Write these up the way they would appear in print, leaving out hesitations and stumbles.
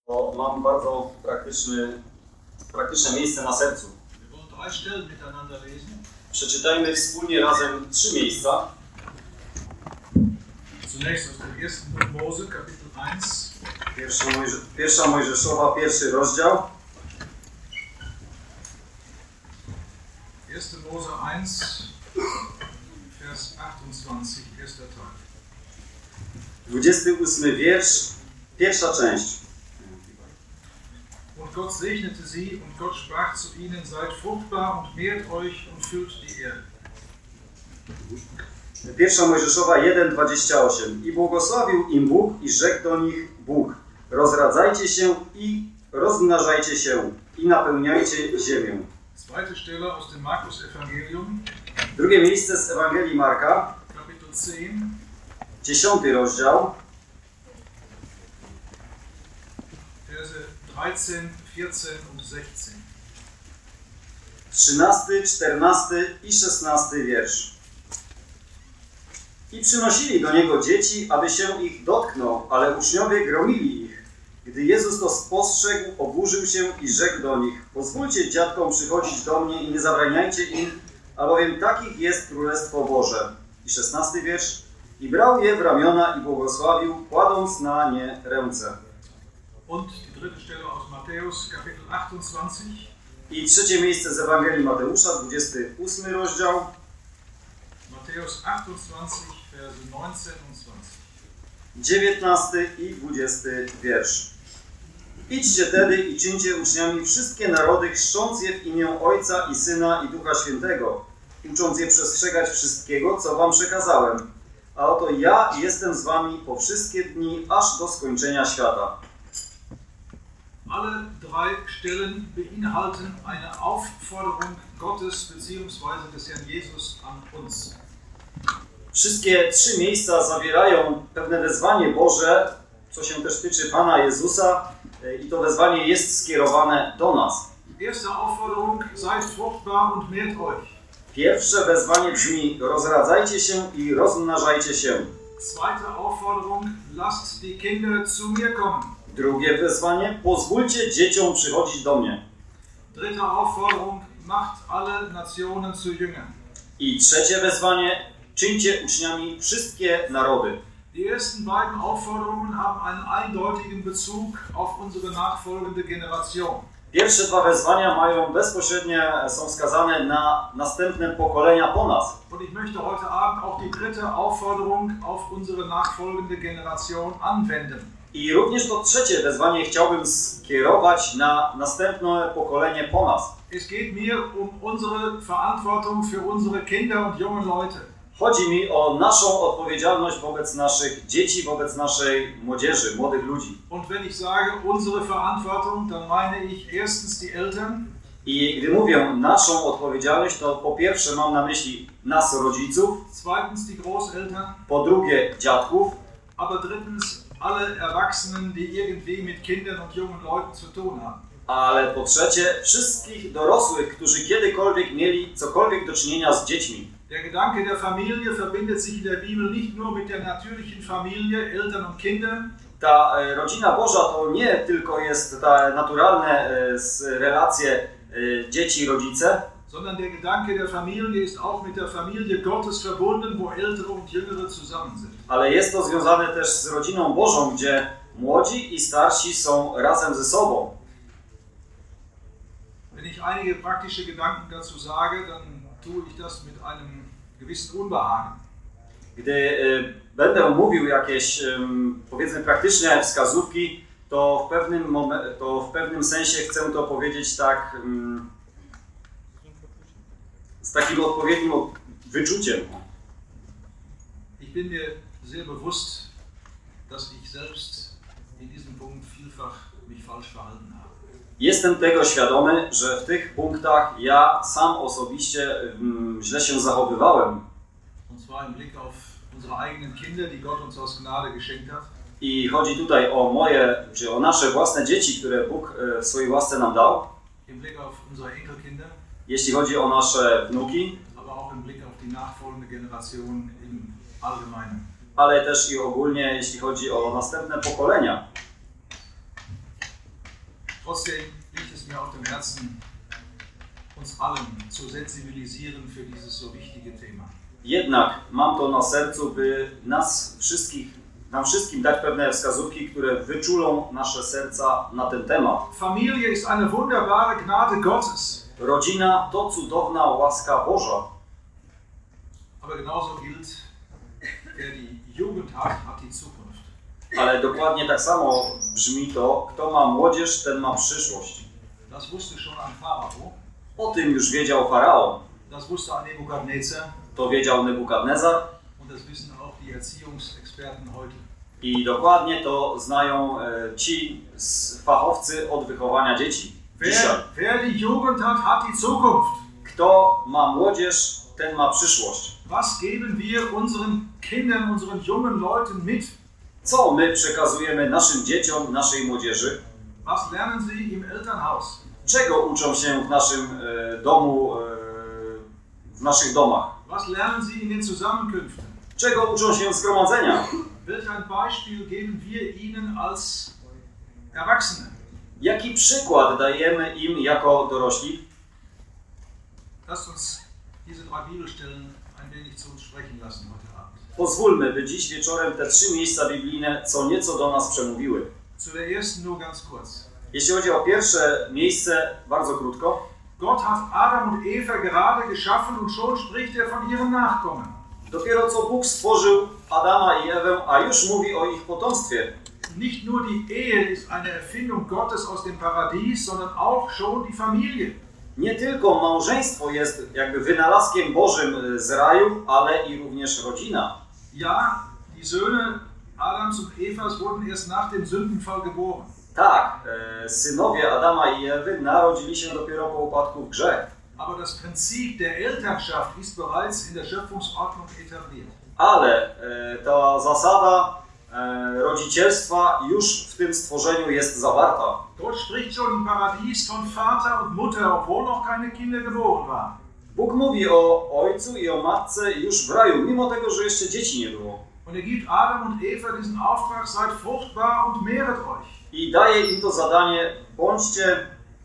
To mam bardzo praktyczne miejsce na sercu. Wir wollen 3 Stellen miteinander lesen. Przeczytajmy wspólnie razem 3 miejsca. Zunächst aus dem 1. Buch Mose, Kapitel 1. Pierwsza Mojżeszowa, 1 rozdział. 1. Mose 1, Vers 28, erster Teil. 28 wiersz, pierwsza część. Und Gott segnete sie, und Gott sprach zu ihnen, seid fruchtbar und mehrt euch und füllt die Erde. Pierwsza Mojżeszowa 1:28. I błogosławił im Bóg i rzekł do nich Bóg: rozradzajcie się i rozmnażajcie się i napełniajcie ziemię. Zweite Stelle aus dem Markus Evangelium, Drugie miejsce z Ewangelii Marka, Kapitel 10, 10 rozdział, Verse 13, 14 und 16. 13, 14 i 16 wiersz. I przynosili do Niego dzieci, aby się ich dotknął, ale uczniowie gromili ich. Gdy Jezus to spostrzegł, oburzył się i rzekł do nich: pozwólcie dziadkom przychodzić do mnie i nie zabraniajcie im, albowiem takich jest Królestwo Boże. I 16 wiersz. I brał je w ramiona i błogosławił, kładąc na nie ręce. Und die dritte Stelle aus Matthäus, Kapitel 28. I trzecie miejsce z Ewangelii Mateusza, 28 rozdział. Matthäus 28, Verse 19 und 20. 19 i 20 wiersz. Idźcie tedy i czyńcie uczniami wszystkie narody, chrzcząc je w imię Ojca i Syna i Ducha Świętego, ucząc je przestrzegać wszystkiego, co wam przekazałem. A oto ja jestem z wami po wszystkie dni, aż do skończenia świata. Alle 3 Stellen beinhalten eine Aufforderung Gottes bzw. des Herrn Jesus an uns. Wszystkie 3 miejsca zawierają pewne wezwanie Boże, co się też tyczy Pana Jezusa, i to wezwanie jest skierowane do nas. Erste Aufforderung, seid fruchtbar und mehrt euch. Pierwsze wezwanie brzmi: rozradzajcie się i rozmnażajcie się. Zweite Aufforderung, lasst die Kinder zu mir kommen. Drugie wezwanie: pozwólcie dzieciom przychodzić do mnie. Dritte Aufforderung, macht alle Nationen zu Jüngern. I trzecie wezwanie: czyńcie uczniami wszystkie narody. Die ersten beiden Aufforderungen haben einen eindeutigen Bezug auf unsere nachfolgende Generation. Pierwsze 2 wezwania są skazane na następne pokolenia po nas. Und ich möchte heute Abend auch die dritte Aufforderung auf unsere nachfolgende Generation anwenden. I również to trzecie wezwanie chciałbym skierować na następne pokolenie po nas. Es geht mir um unsere Verantwortung für unsere Kinder und junge Leute. Chodzi mi o naszą odpowiedzialność wobec naszych dzieci, wobec naszej młodzieży, młodych ludzi. Und wenn ich sage unsere Verantwortung, dann meine ich erstens die Eltern. I gdy mówię naszą odpowiedzialność, to po pierwsze mam na myśli nas, rodziców, Zweitens die Großeltern. po drugie dziadków, Aber drittens alle Erwachsenen, die irgendwie mit Kindern und jungen Leuten zu tun haben. ale po trzecie wszystkich dorosłych, którzy kiedykolwiek mieli cokolwiek do czynienia z dziećmi. Der Gedanke der Familie verbindet sich in der Bibel nicht nur mit der natürlichen Familie, Eltern und Kinder. Ta rodzina Boża to nie tylko jest te naturalne relacje dzieci i rodzice, Sondern der Gedanke der Familie ist auch mit der Familie Gottes verbunden, wo Ältere und Jüngere zusammen sind. ale jest to związane też z rodziną Bożą, gdzie młodzi i starsi są razem ze sobą. Wenn ich einige praktische Gedanken dazu sage, dann tue ich das mit einem gewissen Unbehagen. Gdy będę mówił jakieś, powiedzmy, praktyczne wskazówki, to w pewnym sensie chcę to powiedzieć tak, z takim odpowiednim wyczuciem. Ich bin mir sehr bewusst, dass ich selbst in diesem Punkt vielfach mich falsch verhalten habe. Jestem tego świadomy, że w tych punktach ja sam osobiście źle się zachowywałem. Und zwar im Blick auf unsere eigenen Kinder, die Gott uns aus Gnade geschenkt hat. I chodzi tutaj o o nasze własne dzieci, które Bóg w swojej łasce nam dał. Im Blick auf unsere Enkelkinder. Jeśli chodzi o nasze wnuki, Aber auch im Blick auf die nachfolgende Generation im Allgemeinen. ale też i ogólnie, jeśli chodzi o następne pokolenia. Trotzdem liegt es mir auf dem Herzen, uns allen zu sensibilisieren für dieses so wichtige Thema. Jednak mam to na sercu, by nam wszystkim dać pewne wskazówki, które wyczulą nasze serca na ten temat. Familie ist eine wunderbare Gnade Gottes. Rodzina to cudowna łaska Boża. Aber genauso gilt, wer die Jugend hat, hat die Zukunft. Ale dokładnie tak samo brzmi to, kto ma młodzież, ten ma przyszłość. Das wusste schon ein Pharao. O tym już wiedział Faraon. Das wusste ein Nebukadnezar. To wiedział Nebukadnezar. Und das wissen auch die Erziehungsexperten heute. I dokładnie to znają ci fachowcy od wychowania dzieci. Wer die Jugend hat, hat die Zukunft. Kto ma młodzież, ten ma przyszłość. Was geben wir unseren Kindern, unseren jungen Leuten mit? Co my przekazujemy naszym dzieciom, naszej młodzieży? Was lernen sie im Elternhaus? Czego uczą się w naszym domu, w naszych domach? Was lernen sie in den Zusammenkünften? Czego uczą się w zgromadzeniach? Welch ein Beispiel geben wir ihnen als Erwachsene? Jaki przykład dajemy im jako dorośli? Lasst uns diese drei Bibelstellen ein wenig zu uns sprechen lassen heute Abend. Pozwólmy, by dziś wieczorem te 3 miejsca biblijne co nieco do nas przemówiły. Zu der ersten nur ganz kurz. Jeśli chodzi o pierwsze miejsce, bardzo krótko. Gott hat Adam und Eva gerade geschaffen und schon spricht er von ihren Nachkommen. Dopiero co Bóg stworzył Adama i Ewę, a już mówi o ich potomstwie. Nicht nur die Ehe ist eine Erfindung Gottes aus dem Paradies, sondern auch schon die Familie. Nie tylko małżeństwo jest jakby wynalazkiem Bożym z raju, ale i również rodzina. Ja, die Söhne Adams und Evas wurden erst nach dem Sündenfall geboren. Tak, synowie Adama i Ewy narodzili się dopiero po upadku w grzech. Aber das Prinzip der Elternschaft ist bereits in der Schöpfungsordnung etabliert. Ale ta zasada rodzicielstwa już w tym stworzeniu jest zawarta. Gott spricht schon im Paradies von Vater und Mutter, obwohl noch keine Kinder geboren waren. Bóg mówi o ojcu i o matce już w raju, mimo tego, że jeszcze dzieci nie było. Und er gibt Adam und Eva diesen Auftrag, seid fruchtbar und mehret euch. I daje im to zadanie, bądźcie,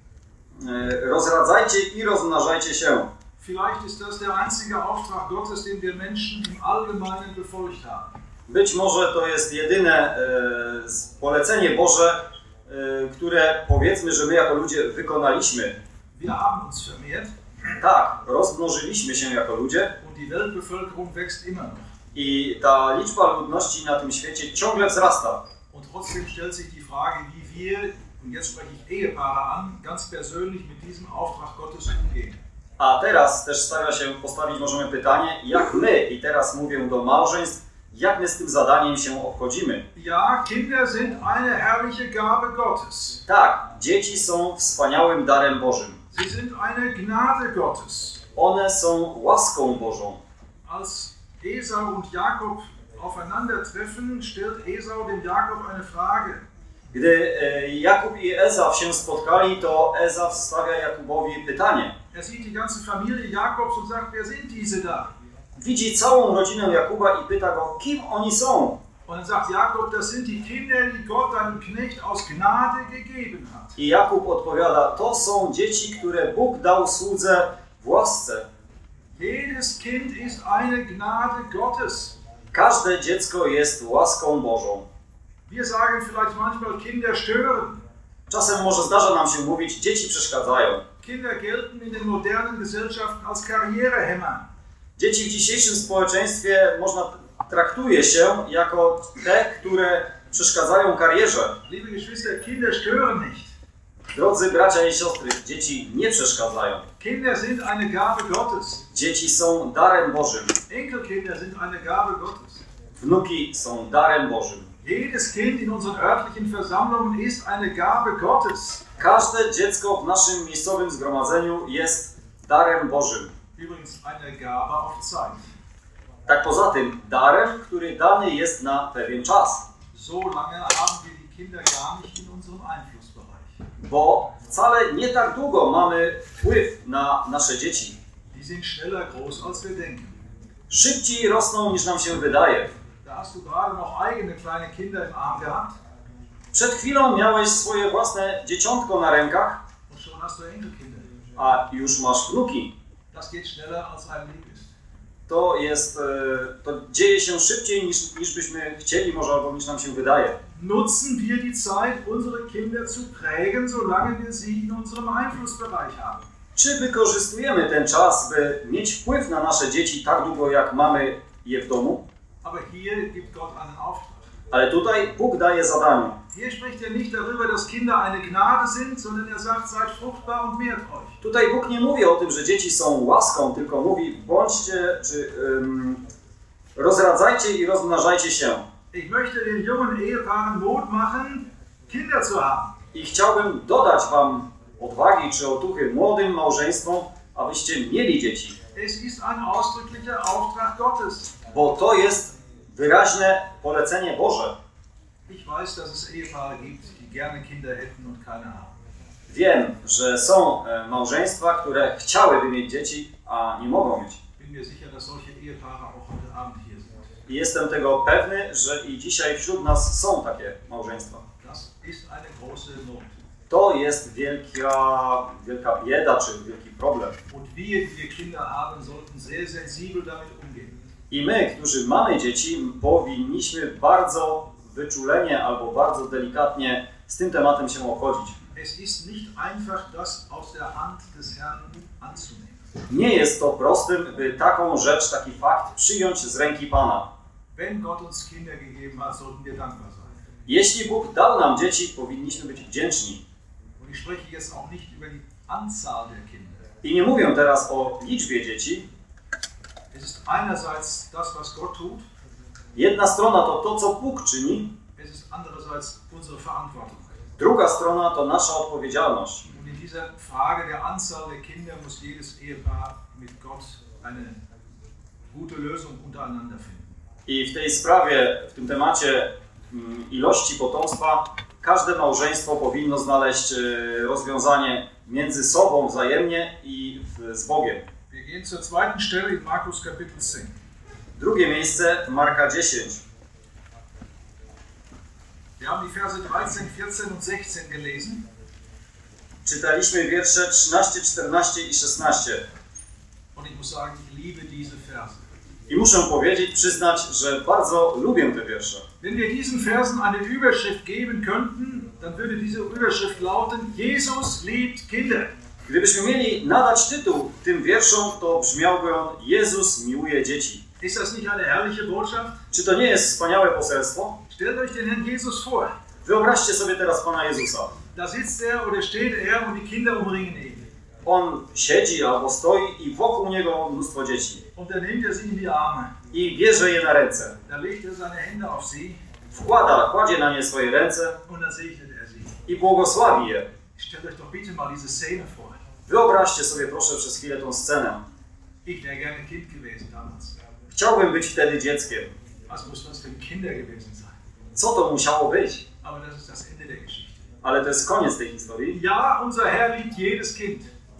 rozradzajcie i rozmnażajcie się. Vielleicht ist das der einzige Auftrag Gottes, den wir Menschen im Allgemeinen befolgt haben. Być może to jest jedyne polecenie Boże, które powiedzmy, że my jako ludzie wykonaliśmy. Wir haben uns vermehrt. Tak, rozmnożyliśmy się jako ludzie. Und die Weltbevölkerung wächst immer noch. I ta liczba ludności na tym świecie ciągle wzrasta. Und trotzdem stellt sich die Frage, wie wir, und jetzt spreche ich Ehepaare an, ganz persönlich mit diesem Auftrag Gottes umgehen. A teraz też postawić możemy pytanie, jak my, i teraz mówię do małżeństw, jak my z tym zadaniem się obchodzimy. Ja, Kinder sind eine herrliche Gabe Gottes. Tak, dzieci są wspaniałym darem Bożym. Sie sind eine Gnade Gottes. One są łaską Bożą. Als Esau und Jakob aufeinandertreffen, stellt Esau dem Jakob eine Frage. Gdy Jakub i Ezaw się spotkali, to Ezaw stawia Jakubowi pytanie. Er sieht die ganze Familie Jakobs und sagt, wer sind diese da? Widzi całą rodzinę Jakuba i pyta go, kim oni są? Und dann sagt Jakob, das sind die Kinder, die Gott deinem Knecht aus Gnade gegeben hat. I Jakub odpowiada, to są dzieci, które Bóg dał słudze w łasce. Jedes Kind ist eine Gnade Gottes. Każde dziecko jest łaską Bożą. Wir sagen vielleicht manchmal, Kinder stören. Czasem może zdarza nam się mówić, dzieci przeszkadzają. Kinder gelten in den modernen Gesellschaften als Karrierehemmer. Dzieci w dzisiejszym społeczeństwie traktuje się jako te, które przeszkadzają karierze. Liebe Geschwister, Kinder stören nicht. Drodzy bracia i siostry, dzieci nie przeszkadzają. Kinder sind eine Gabe Gottes. Dzieci są darem Bożym. Enkelkinder sind eine Gabe Gottes. Wnuki są darem Bożym. Jedes Kind in unseren örtlichen Versammlungen ist eine Gabe Gottes. Każde dziecko w naszym miejscowym zgromadzeniu jest darem Bożym. Übrigens eine Gabe auf Zeit. Tak poza tym, darem, który dany jest na pewien czas. So lange haben wir die Kinder gar nicht in unserem Einflussbereich. Bo wcale nie tak długo mamy wpływ na nasze dzieci. Die sind schneller groß, als wir denken. Szybciej rosną niż nam się wydaje. Da hast du gerade noch eigene kleine Kinder im Arm gehabt. Przed chwilą miałeś swoje własne dzieciątko na rękach, und schon hast du Enkelkinder. a już masz wnuki. Das geht schneller als einem lieb ist. To dzieje się szybciej niż byśmy chcieli może, albo niż nam się wydaje. Nutzen wir die Zeit, unsere Kinder zu prägen, solange wir sie in unserem Einflussbereich haben. Czy wykorzystujemy ten czas, by mieć wpływ na nasze dzieci tak długo, jak mamy je w domu? Aber hier gibt Gott einen Auftrag. Ale tutaj Bóg daje zadanie. Hier spricht er nicht darüber, dass Kinder eine Gnade sind, sondern er sagt, seid fruchtbar und mehrt euch. Tutaj Bóg nie mówi o tym, że dzieci są łaską, tylko mówi bądźcie, rozradzajcie i rozmnażajcie się. Ich möchte den jungen Ehepaaren Mut machen, Kinder zu haben. I chciałbym dodać wam odwagi czy otuchy młodym małżeństwom, abyście mieli dzieci. Es ist ein ausdrücklicher Auftrag Gottes. Bo to jest wyraźne polecenie Boże. Ich weiß, dass es Ehepaare gibt, die gerne Kinder hätten und keine haben. Wiem, że są małżeństwa, które chciałyby mieć dzieci, a nie mogą mieć. Bin mir sicher, dass solche Ehepaare auch heute Abend hier sind. I jestem tego pewny, że i dzisiaj wśród nas są takie małżeństwa. Das ist eine große Not. To jest wielka bieda czy wielki problem. Und wir, die wir Kinder haben, sollten sehr sensibel damit umgehen. I my, którzy mamy dzieci, powinniśmy bardzo wyczulenie albo bardzo delikatnie z tym tematem się obchodzić. Es ist nicht einfach, das aus der Hand des Herrn anzunehmen. Nie jest to prostym, by taką rzecz, taki fakt przyjąć z ręki Pana. Wenn Gott uns Kinder gegeben hat, sollten wir dankbar sein. Jeśli Bóg dał nam dzieci, powinniśmy być wdzięczni. Und ich spreche jetzt auch nicht über die Anzahl der Kinder. I nie mówię teraz o liczbie dzieci. Es ist einerseits das, was Gott tut. Jedna strona to, co Bóg czyni. Es ist andererseits unsere Verantwortung. Druga strona to nasza odpowiedzialność. Und in dieser Frage der Anzahl der Kinder muss jedes Ehepaar mit Gott eine gute Lösung untereinander finden. I w tej sprawie, w tym temacie ilości potomstwa, każde małżeństwo powinno znaleźć rozwiązanie między sobą wzajemnie i z Bogiem. Wir gehen zur zweiten Stelle in Markus Kapitel 10. Drugie miejsce, Marka 10. Wir haben die Verse 13, 14 und 16 gelesen. Czytaliśmy wiersze 13, 14 i 16. Und ich muss sagen, ich liebe diese Verse. I muszę powiedzieć, przyznać, że bardzo lubię te wiersze. Wenn wir diesen Versen eine Überschrift geben könnten, dann würde diese Überschrift lauten: Jesus liebt Kinder. Gdybyśmy mieli nadać tytuł tym wierszom, to brzmiałby on: Jezus miłuje dzieci. Ist das nicht eine herrliche Botschaft? Czy to nie jest wspaniałe poselstwo? Stellt euch den Herrn Jesus vor. Wyobraźcie sobie teraz Pana Jezusa. Da sitzt er oder steht er und die Kinder umringen ihn. On siedzi albo stoi i wokół niego mnóstwo dzieci. Und dann nimmt er sie in die Arme. I bierze je na ręce. Da legt er seine Hände auf sie Kładzie na nie swoje ręce und dann segnet er sie. i błogosławi je. Stellt euch doch bitte mal diese Szene vor. Wyobraźcie sobie proszę przez chwilę tą scenę. Ich wäre gerne Kind gewesen damals. Chciałbym być wtedy dzieckiem. Was muss das für Kinder gewesen sein? Co to musiało być? Aber das ist das Ende der Geschichte. Ale to jest koniec tej historii. Ja, unser Herr liebt jedes Kind.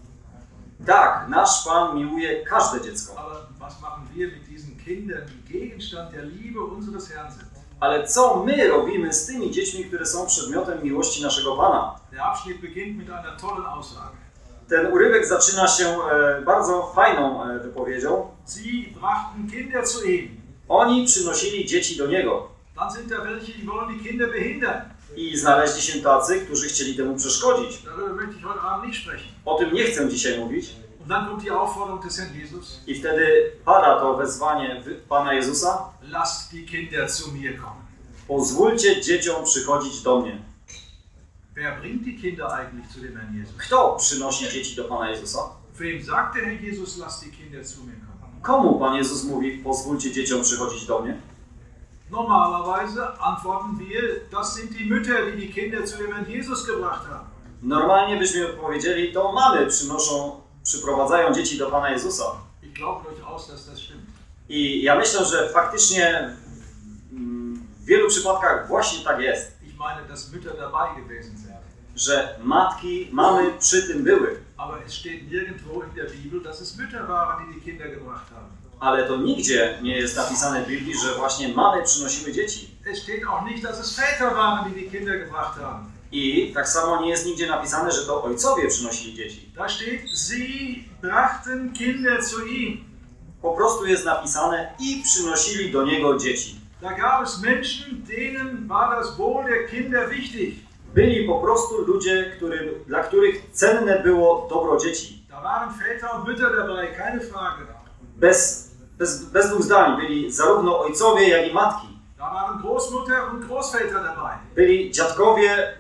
Tak, nasz Pan miłuje każde dziecko. Aber was machen wir mit diesen Kindern, die Gegenstand der Liebe unseres Herrn sind? Ale co my robimy z tymi dziećmi, które są przedmiotem miłości naszego Pana? Der Abschnitt beginnt mit einer tollen Aussage. Ten urywek zaczyna się bardzo fajną wypowiedzią. Sie brachten Kinder zu ihm. Oni przynosili dzieci do Niego. Dann sind da welche, die wollen die Kinder behindern. I znaleźli się tacy, którzy chcieli temu przeszkodzić. Darüber möchte ich heute Abend nicht sprechen. O tym nie chcę dzisiaj mówić. Und dann kommt die Aufforderung des Herrn Jesus. I wtedy pada to wezwanie Pana Jezusa. Lasst die Kinder zu mir kommen. Pozwólcie dzieciom przychodzić do mnie. Wer bringt die Kinder eigentlich zu dem Herrn Jesus? Kto przynosi dzieci do Pana Jezusa? Wem sagt der Herr Jesus, lasst die Kinder zu mir kommen? Komu Pan Jezus mówi, pozwólcie dzieciom przychodzić do mnie? Normalerweise antworten wir, das sind die Mütter, die die Kinder zu dem Herrn Jesus gebracht haben. Normalnie byśmy powiedzieli, to mamy przyprowadzają dzieci do Pana Jezusa. Ich glaube durchaus, dass das stimmt. I ja myślę, że faktycznie w wielu przypadkach właśnie tak jest. Ich meine, dass Mütter dabei gewesen sind. Że matki, mamy przy tym były. Aber es steht nirgendwo in der Bibel, dass es Mütter waren, die die Kinder gebracht haben. Ale to nigdzie nie jest napisane w Biblii, że właśnie mamy przynosiły dzieci. es steht auch nicht, dass es Väter waren, die die Kinder gebracht haben. I tak samo nie jest nigdzie napisane, że to ojcowie przynosili dzieci. Da steht, sie brachten Kinder zu ihm. Po prostu jest napisane i przynosili do niego dzieci. Da gab es Menschen, denen war das Wohl der Kinder wichtig. Byli po prostu ludzie, dla których cenne było dobro dzieci. Da waren Väter und Mütter dabei, keine Frage. Bez dwóch zdań byli zarówno ojcowie, jak i matki. Da waren Großmutter und Großväter dabei. Byli dziadkowie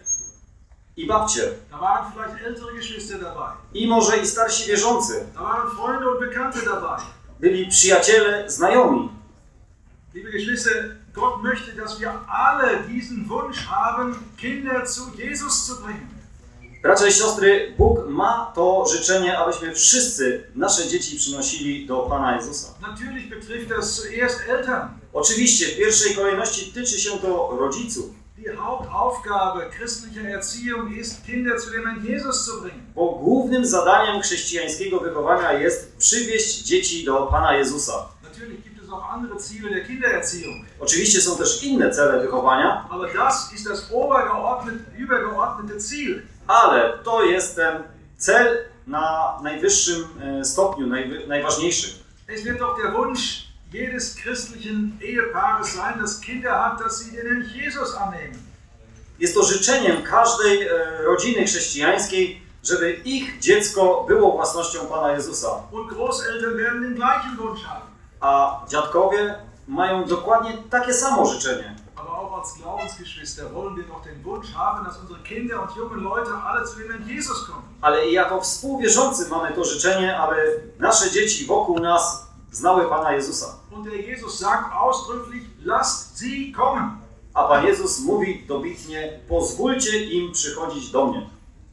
i babcie. Da waren vielleicht ältere Geschwister dabei. I może i starsi wierzący. Da waren Freunde und Bekannte dabei. Byli przyjaciele, znajomi. Liebe Geschwister, Gott möchte, dass wir alle diesen Wunsch haben, Kinder zu Jesus zu bringen. Bracia i siostry, Bóg ma to życzenie, abyśmy wszyscy nasze dzieci przynosili do Pana Jezusa. Natürlich betrifft das zuerst Eltern. Oczywiście w pierwszej kolejności tyczy się to rodziców, Die Hauptaufgabe christlicher Erziehung ist, Kinder zu dem Herrn Jesus zu bringen. bo głównym zadaniem chrześcijańskiego wychowania jest przywieźć dzieci do Pana Jezusa. Natürlich gibt es auch andere Ziele der Kindererziehung. Oczywiście są też inne cele wychowania, Aber das ist das übergeordnete Ziel. ale to jest ten cel na najwyższym stopniu, najważniejszy. Es wird doch der Wunsch jedes christlichen Ehepaares sein, das Kinder hat, dass sie den Herrn Jesus annehmen. Jest to życzeniem każdej rodziny chrześcijańskiej, żeby ich dziecko było własnością Pana Jezusa. Und Großeltern werden den gleichen Wunsch haben. A dziadkowie mają dokładnie takie samo życzenie. Aber auch als Glaubensgeschwister wollen wir doch den Wunsch haben, dass unsere Kinder und junge Leute alle zu dem Herrn Jesus kommen. Ale i jako współwierzący mamy to życzenie, aby nasze dzieci wokół nas znały Pana Jezusa. Und der Jesus sagt ausdrücklich, lasst sie kommen. A Pan Jezus mówi dobitnie, pozwólcie im przychodzić do mnie.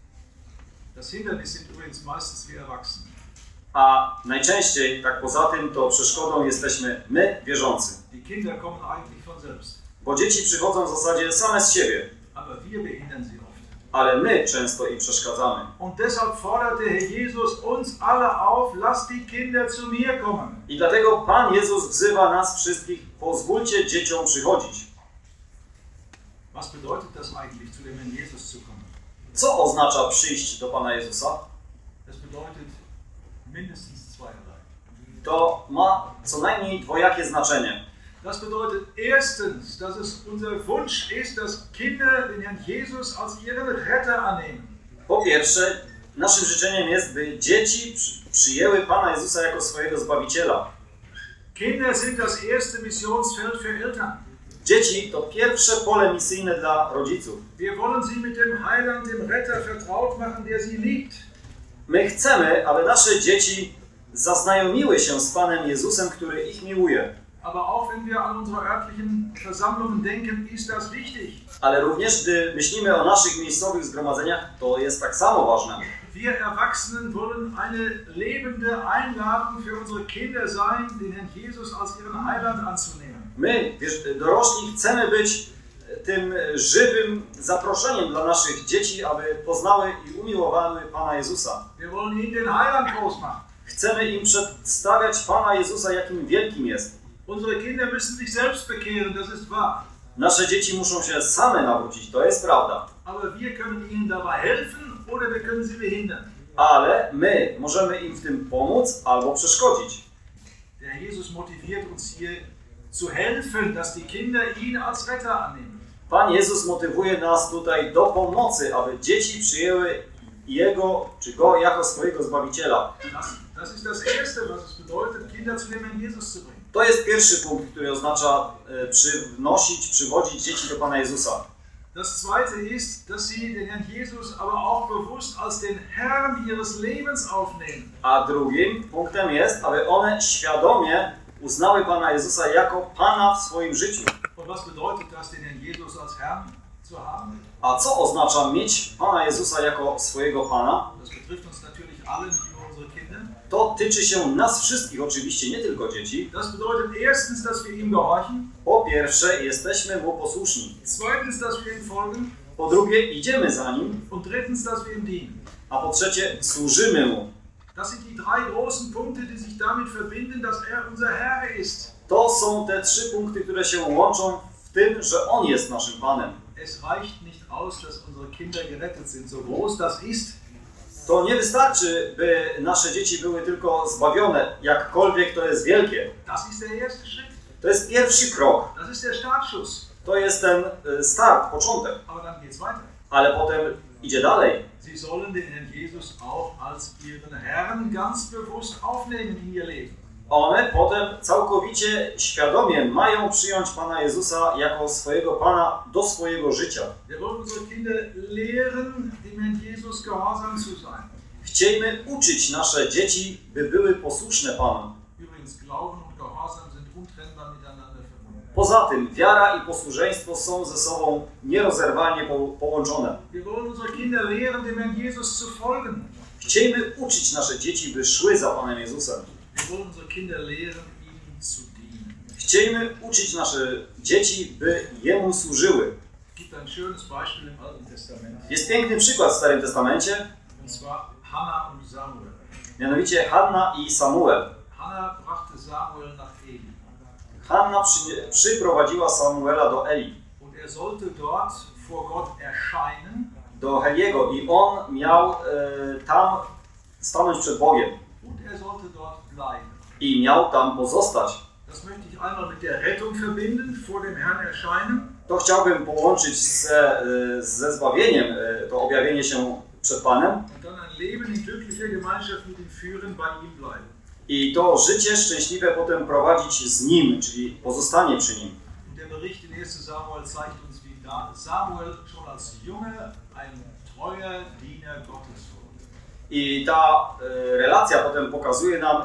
Das Hindernis sind übrigens meistens wir Erwachsene. A najczęściej, tak poza tym, to przeszkodą jesteśmy my, wierzący. Die Kinder kommen eigentlich von selbst. Bo dzieci przychodzą w zasadzie same z siebie, Aber wir behindern sie oft. ale my często im przeszkadzamy. Und deshalb fordert der Herr Jesus uns alle auf, lasst die Kinder zu mir kommen. I dlatego Pan Jezus wzywa nas wszystkich, pozwólcie dzieciom przychodzić. Was bedeutet das eigentlich, zu dem Herrn Jesus zu kommen? Co oznacza przyjść do Pana Jezusa? Das bedeutet mindestens zweierlei. To ma co najmniej dwojakie znaczenie. Das bedeutet erstens, dass es unser Wunsch ist, dass Kinder den Herrn Jesus als ihren Retter annehmen. Po pierwsze, naszym życzeniem jest, by dzieci przyjęły Pana Jezusa jako swojego Zbawiciela. Kinder sind das erste Missionsfeld für Eltern. Dzieci to pierwsze pole misyjne dla rodziców. Wir wollen sie mit dem Heiland, dem Retter, vertraut machen, der sie liebt. My chcemy, aby nasze dzieci zaznajomiły się z Panem Jezusem, który ich miłuje. Aber auch wenn wir an unsere örtlichen Versammlungen denken, ist das wichtig. Ale również, gdy myślimy o naszych miejscowych zgromadzeniach, to jest tak samo ważne. Wir Erwachsenen wollen eine lebende Einladung für unsere Kinder sein, den Herrn Jesus als ihren Heiland anzunehmen. My, dorośli, chcemy być tym żywym zaproszeniem dla naszych dzieci, aby poznały i umiłowały Pana Jezusa. Wir wollen ihnen den Heiland groß machen. Chcemy im przedstawiać Pana Jezusa, jakim wielkim jest. Unsere Kinder müssen sich selbst bekehren, das ist wahr. Nasze dzieci muszą się same nawrócić, to jest prawda. Aber wir können ihnen dabei helfen oder wir können sie behindern. Ale my możemy im w tym pomóc albo przeszkodzić. Der Herr Jesus motiviert uns hier zu helfen, dass die Kinder ihn als Retter annehmen. Pan Jezus motywuje nas tutaj do pomocy, aby dzieci przyjęły Jego czy Go jako swojego Zbawiciela. Das ist das Erste, was es bedeutet, Kinder zu dem Herrn Jesus zu bringen. To jest pierwszy punkt, który oznacza przywodzić dzieci do Pana Jezusa. Das Zweite ist, dass sie den Herrn Jesus aber auch bewusst als den Herrn ihres Lebens aufnehmen. A drugim punktem jest, aby one świadomie uznały Pana Jezusa jako Pana w swoim życiu. Und was bedeutet das, den Herrn Jesus als Herrn zu haben? A co oznacza mieć Pana Jezusa jako swojego Pana? Das betrifft uns natürlich alle, nicht nur unsere Kinder. To tyczy się nas wszystkich, oczywiście, nie tylko dzieci. Das bedeutet erstens, dass wir ihm gehorchen. Po pierwsze, jesteśmy Mu posłuszni. Zweitens, dass wir ihm folgen. Po drugie, idziemy za Nim. Und drittens, dass wir ihm dienen. A po trzecie, służymy Mu. Das sind die drei großen Punkte, die sich damit verbinden, dass er unser Herr ist. To są te trzy punkty, które się łączą w w tym, że On jest naszym Panem. Es reicht nicht aus, dass unsere Kinder gerettet sind, so groß das ist. To nie wystarczy, by nasze dzieci były tylko zbawione, jakkolwiek to jest wielkie. Das ist der erste Schritt. To jest pierwszy krok. Das ist der Startschuss. To jest ten start, początek. Aber dann geht's weiter. Ale potem idzie dalej. Sie sollen den Herrn Jesus auch als ihren Herrn ganz bewusst aufnehmen in ihr Leben. One potem całkowicie świadomie mają przyjąć Pana Jezusa jako swojego Pana do swojego życia. Wir wollen unsere Kinder lehren, dem Herrn Jesus gehorsam zu sein. Chciejmy uczyć nasze dzieci, by były posłuszne Panu. Übrigens, Glauben und Gehorsam sind untrennbar miteinander verbunden. Poza tym wiara i posłuszeństwo są ze sobą nierozerwalnie połączone. Wir wollen unsere Kinder lehren, dem Herrn Jesus zu folgen. Chciejmy uczyć nasze dzieci, by szły za Panem Jezusem. Wir wollen unsere Kinder lehren, ihm zu dienen. Chciejmy uczyć nasze dzieci, by Jemu służyły. Es gibt ein schönes Beispiel im Alten Testament, Jest piękny przykład w Starym Testamencie, und zwar Hannah und Samuel. mianowicie Hanna i Samuel. Hannah brachte Samuel nach Eli. Hanna przyprowadziła Samuela do Eli, Und er sollte dort vor Gott erscheinen do Heliego i on miał tam stanąć przed Bogiem und er sollte dort bleiben. i miał tam pozostać. Das möchte ich einmal mit der Rettung verbinden, vor dem Herrn erscheinen. To chciałbym połączyć ze zbawieniem, to objawienie się przed Panem Und dann ein Leben in glücklicher Gemeinschaft mit ihm führen, bei ihm bleiben. i to życie szczęśliwe potem prowadzić z Nim, czyli pozostanie przy Nim. Und der Bericht in 1. Samuel zeigt uns, wie Samuel schon als Junge ein treuer Diener Gottes wurde. I ta relacja potem pokazuje nam,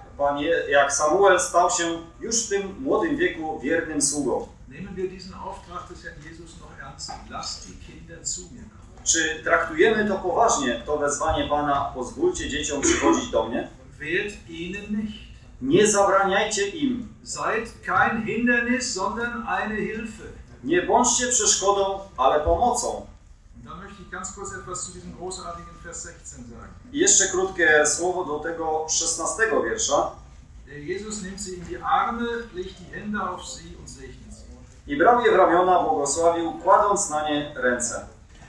jak Samuel stał się już w tym młodym wieku wiernym sługą. Nehmen wir diesen Auftrag des Herrn Jesus noch ernst. Lasst die Kinder zu mir kommen. Czy traktujemy to poważnie, to wezwanie Pana, pozwólcie dzieciom przychodzić do mnie? Wehrt ihnen nicht. Nie zabraniajcie im. Seid kein Hindernis, sondern eine Hilfe. Nie bądźcie przeszkodą, ale pomocą. Und dann möchte ich ganz kurz etwas zu diesem großartigen Vers 16 sagen. I jeszcze krótkie słowo do tego 16 wiersza. Der Jesus nimmt sie in die Arme, legt die Hände auf sie und segnet sie. I brał je w ramiona, błogosławił, kładąc na nie ręce.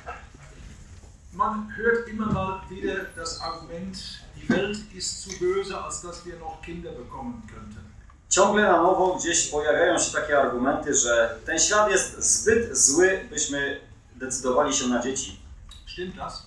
Man hört immer mal wieder das Argument, die Welt ist zu böse, als dass wir noch Kinder bekommen könnten. Ciągle na nowo gdzieś pojawiają się takie argumenty, że ten świat jest zbyt zły, byśmy decydowali się na dzieci. Stimmt das?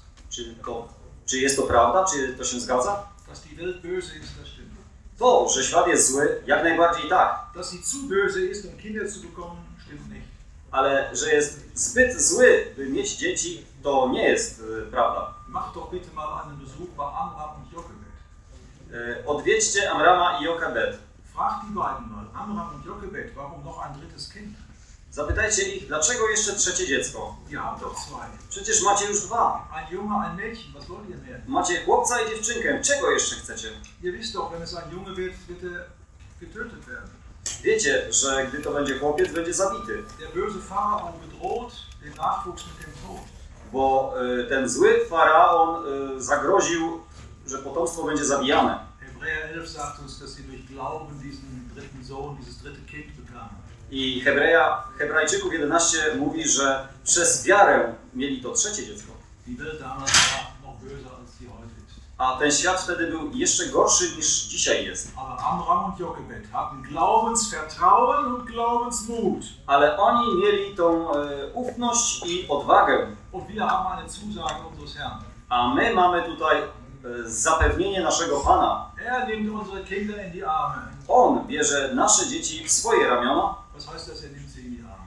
Czy jest to prawda? Czy to się zgadza? Dass die Welt böse ist, das stimmt. To, że świat jest zły, jak najbardziej tak. Dass sie zu böse ist, um Kinder zu bekommen, stimmt nicht. Ale że jest zbyt zły, by mieć dzieci, to nie jest prawda. Macht doch bitte mal einen Besuch bei Amram und Jochebed. Odwiedźcie Amrama i Jochebed. Fragt die beiden mal, Amram und Jochebed, warum noch ein drittes Kind? Zapytajcie ich, dlaczego jeszcze trzecie dziecko? Ihr habt doch zwei. Przecież macie już dwa. Ein Junge, ein Mädchen, was wollt ihr mehr? Macie chłopca i dziewczynkę. Czego jeszcze chcecie? Ihr wisst doch, wenn es ein Junge wird, wird er getötet werden. Wiecie, że gdy to będzie chłopiec, będzie zabity. Der böse Pharao bedroht den Nachwuchs mit dem Tod. Bo ten zły faraon zagroził, że potomstwo będzie zabijane. Hebräer 11 sagt uns, dass sie durch Glauben diesen dritten Sohn, dieses dritte Kind bekamen. I Hebrajczyków 11 mówi, że przez wiarę mieli to trzecie dziecko. Die Welt damals war noch böser, als sie heute ist. A ten świat wtedy był jeszcze gorszy niż dzisiaj jest. Aber Amram und Jochebed hatten Glaubensvertrauen und Glaubensmut. Ale oni mieli tą ufność i odwagę. Und wir haben eine Zusage unseres Herrn. A my mamy tutaj zapewnienie naszego Pana. Er nimmt unsere Kinder in die Arme. On bierze nasze dzieci w swoje ramiona. Was heißt das, er nimmt sie in die Arme?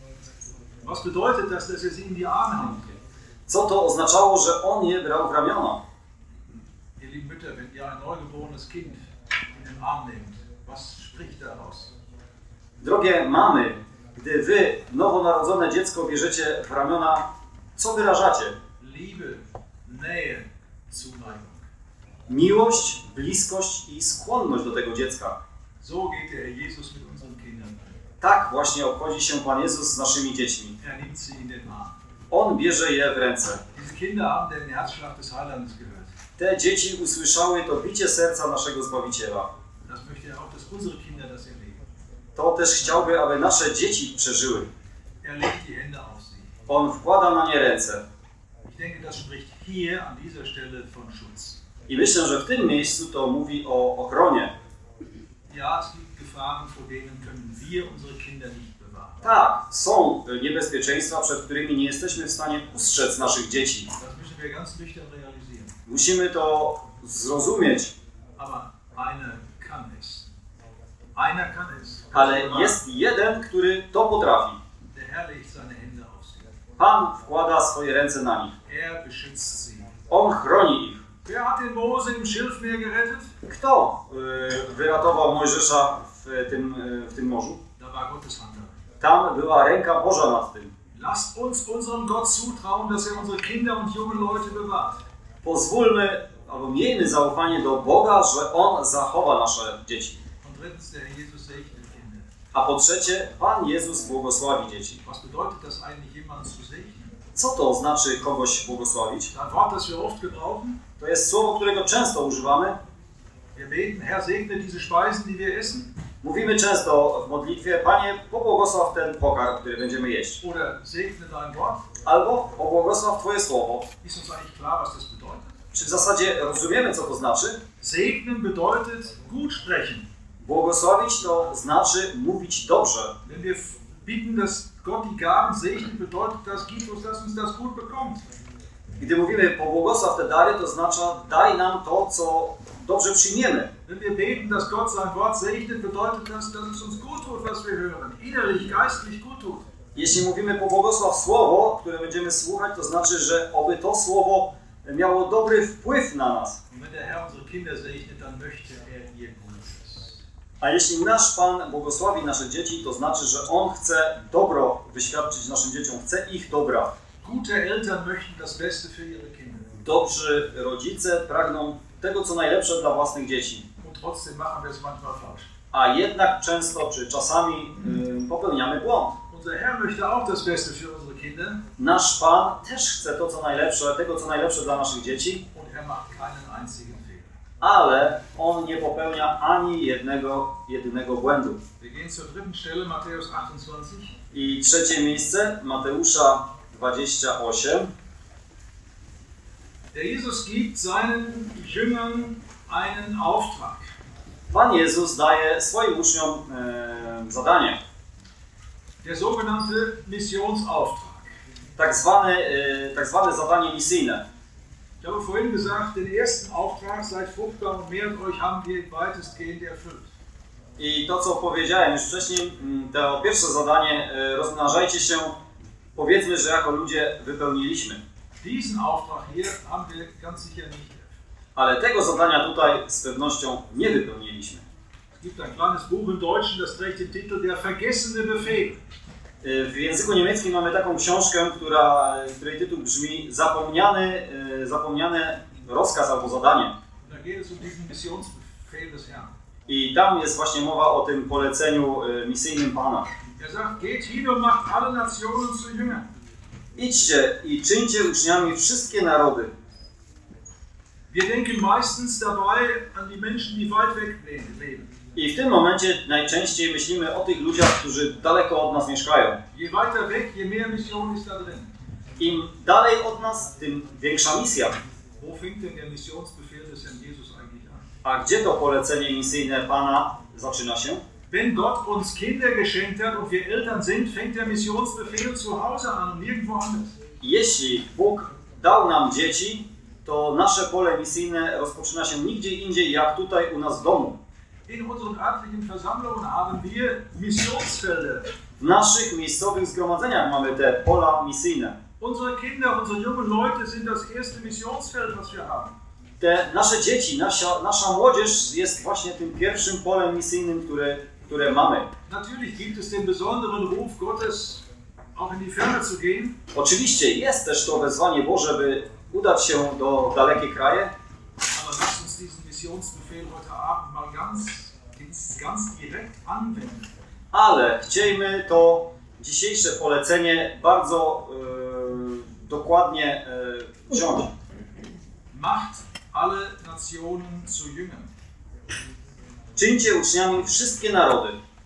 Was bedeutet das, dass er sie in die Arme nimmt? Co to oznaczało, że on je brał w ramiona? Ihr lieben Mütter, wenn ihr ein neugeborenes Kind in den Arm nehmt, was spricht daraus? Drogie mamy, gdy wy nowonarodzone dziecko bierzecie w ramiona, co wyrażacie? Liebe, Nähe, Zuneigung. Miłość, bliskość i skłonność do tego dziecka. So geht der Herr Jesus mit unseren Kindern. Tak właśnie obchodzi się Pan Jezus z naszymi dziećmi. Er nimmt sie in den Arm. On bierze je w ręce. Diese Kinder haben den Herzschlag des Heilandes gehört. Te dzieci usłyszały to bicie serca naszego Zbawiciela. Das möchte er auch, dass unsere Kinder das erleben. to też chciałby, aby nasze dzieci przeżyły. Er legt die Hände auf sie. On wkłada na nie ręce. Ich denke, das spricht hier an dieser Stelle von Schutz. I myślę, że w tym miejscu to mówi o ochronie. Ja, es gibt Gefahren, vor denen können wir unsere Kinder nicht bewahren. Tak, są niebezpieczeństwa, przed którymi nie jesteśmy w stanie ustrzec naszych dzieci. Das müssen wir ganz nüchtern realisieren. Musimy to zrozumieć, Aber einer kann es. Einer kann es. ale jest jeden, który to potrafi. Der Herr legt seine Hände auf sie. Pan wkłada swoje ręce na nich. Er beschützt sie. On chroni ich. Wer hat den Mose im Schilfmeer gerettet? Kto wyratował Mojżesza w tym morzu? Da war Gottes Hand dabei. Tam była ręka Boża nad tym. Lasst uns unserem Gott zutrauen, dass er unsere Kinder und junge Leute bewahrt. Pozwólmy, albo miejmy zaufanie do Boga, że On zachowa nasze dzieci. Und drittens, der Herr Jesus segnet Kinder. A po trzecie, Pan Jezus błogosławi dzieci. Was bedeutet das eigentlich, jemanden zu segnen? Co to znaczy kogoś błogosławić? Ein Wort, das wir oft gebrauchen. To jest słowo, którego często używamy. Wir beten, Herr, segne diese Speisen, die wir essen. Mówimy często w modlitwie, Panie, pobłogosław ten pokarm, który będziemy jeść. Oder segne dein Wort. Albo pobłogosław Twoje słowo. Ist uns eigentlich klar, was das bedeutet? Czy w zasadzie rozumiemy, co to znaczy? Segnen bedeutet gut sprechen. Błogosławić to znaczy mówić dobrze. Wenn wir bitten, dass Gott die Gaben segnet, bedeutet das, gib uns, dass uns das gut bekommt. Gdy mówimy pobłogosław te dary, to oznacza daj nam to, co dobrze przyjmiemy. Wenn wir beten, dass Gott sein Wort segnet, bedeutet das, dass es uns gut tut, was wir hören. Innerlich, geistlich gut tut. Jeśli mówimy pobłogosław słowo, które będziemy słuchać, to znaczy, że oby to słowo miało dobry wpływ na nas. Und wenn der Herr unsere Kinder segnet, dann möchte er ihr Gutes. A jeśli nasz Pan błogosławi nasze dzieci, to znaczy, że On chce dobro wyświadczyć naszym dzieciom, chce ich dobra. Gute Eltern möchten das Beste für ihre Kinder. Dobrzy rodzice pragną tego, co najlepsze dla własnych dzieci. Und trotzdem machen wir es manchmal falsch. A jednak często, czy czasami popełniamy błąd. Unser Herr möchte auch das Beste für unsere Kinder. Nasz Pan też chce to, co najlepsze, tego, co najlepsze dla naszych dzieci, Und er macht keinen einzigen Fehler. ale On nie popełnia ani jedynego błędu. Wir gehen zur dritten Stelle, Matthäus 28. I trzecie miejsce, Mateusza 28. Der Jesus gibt seinen Jüngern einen Auftrag. Pan Jezus daje swoim uczniom zadanie, Der sogenannte Missionsauftrag. tak zwane zadanie misyjne. Ich habe vorhin gesagt, den ersten Auftrag, seid fruchtbar und mehrt euch, haben wir weitestgehend erfüllt. I to, co powiedziałem już wcześniej, to pierwsze zadanie, rozmnażajcie się, powiedzmy, że jako ludzie wypełniliśmy. Diesen Auftrag hier haben wir ganz sicher nicht erfüllt. Ale tego zadania tutaj z pewnością nie wypełniliśmy. Es gibt ein kleines Buch im Deutschen, das trägt den Titel Der vergessene Befehl. W języku niemieckim mamy taką książkę, której tytuł brzmi Zapomniany rozkaz albo zadanie. Und da geht es um diesen Missionsbefehl des Herrn. I tam jest właśnie mowa o tym poleceniu misyjnym Pana. Er sagt, geht hin und macht alle Nationen zu Jüngern. Idźcie i czyńcie uczniami wszystkie narody. Wir denken meistens dabei an die Menschen, die weit weg leben. I w tym momencie najczęściej myślimy o tych ludziach, którzy daleko od nas mieszkają. Je weiter weg, je mehr Mission ist da drin. Im dalej od nas, tym większa misja. Wo fängt denn der Missionsbefehl des Herrn Jesus eigentlich an? A gdzie to polecenie misyjne Pana zaczyna się? Wenn Gott uns Kinder geschenkt hat und wir Eltern sind, fängt der Missionsbefehl zu Hause an und nirgendwo anders. Jeśli Bóg dał nam dzieci, to nasze pole misyjne rozpoczyna się nigdzie indziej, jak tutaj u nas w domu. In unseren örtlichen Versammlungen haben wir Missionsfelder. W naszych miejscowych zgromadzeniach mamy te pola misyjne. Unsere Kinder, unsere jungen Leute sind das erste Missionsfeld, was wir haben. Te nasze dzieci, nasza młodzież jest właśnie tym pierwszym polem misyjnym, które mamy. Natürlich gibt es den besonderen Ruf Gottes, auch in die Ferne zu gehen. Oczywiście jest też to wezwanie Boże, by udać się do dalekie kraje. Aber lasst uns diesen Missionsbefehl heute Abend mal ganz direkt anwenden. Ale chciejmy to dzisiejsze polecenie bardzo dokładnie wziąć. Macht alle Nationen zu Jüngern. Czyńcie uczniami wszystkie narody. Ich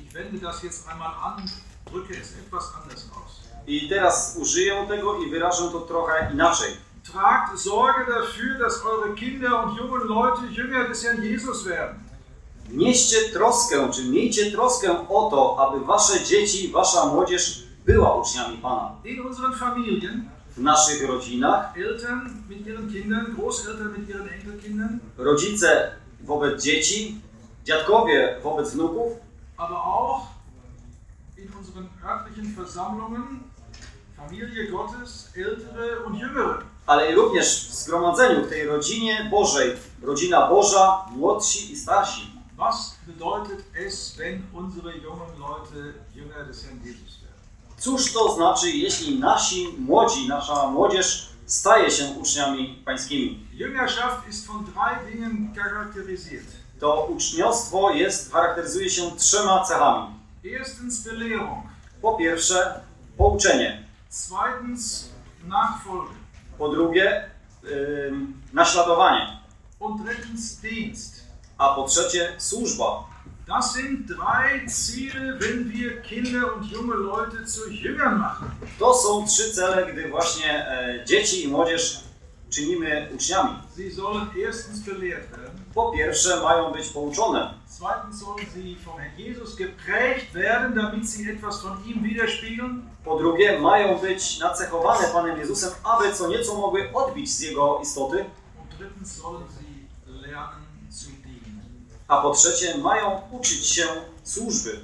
Ich wende das jetzt einmal an, drücke es etwas anders aus. I teraz użyję tego i wyrażę to trochę inaczej. Tragt Sorge dafür, dass eure Kinder und jungen Leute Jünger des Herrn Jesus werden. Miejcie troskę, czy miejcie troskę o to, aby wasze dzieci, wasza młodzież była uczniami Pana. In unseren Familien, W naszych rodzinach, Eltern mit ihren Kindern, Großeltern mit ihren Enkelkindern, rodzice wobec dzieci, dziadkowie wobec wnuków, aber auch in unseren örtlichen Versammlungen, Familie Gottes, Ältere und Jüngere. ale i również w zgromadzeniu, w tej rodzinie Bożej, rodzina Boża, młodsi i starsi. Was bedeutet es, wenn unsere jungen Leute Jünger des Herrn Jesus werden? Cóż to znaczy, jeśli nasi młodzi, nasza młodzież staje się uczniami pańskimi? Jüngerschaft ist von drei Dingen charakterisiert. To uczniostwo charakteryzuje się trzema cechami. Erstens Belehrung, Po pierwsze, pouczenie. zweitens Nachfolge Po drugie, naśladowanie. und drittens Dienst. A po trzecie, służba. Das sind drei Ziele, wenn wir Kinder und junge Leute zu Jüngern machen. To są trzy cele, gdy właśnie dzieci i młodzież czynimy uczniami. Sie sollen erstens belehrt werden, Po pierwsze, mają być pouczone. zweitens sollen sie vom Herrn Jesus geprägt werden, damit sie etwas von ihm widerspiegeln. Po drugie, mają być nacechowane Panem Jezusem, aby co nieco mogły odbić z Jego istoty. Und drittens sollen sie lernen zu dienen. A po trzecie, mają uczyć się służby.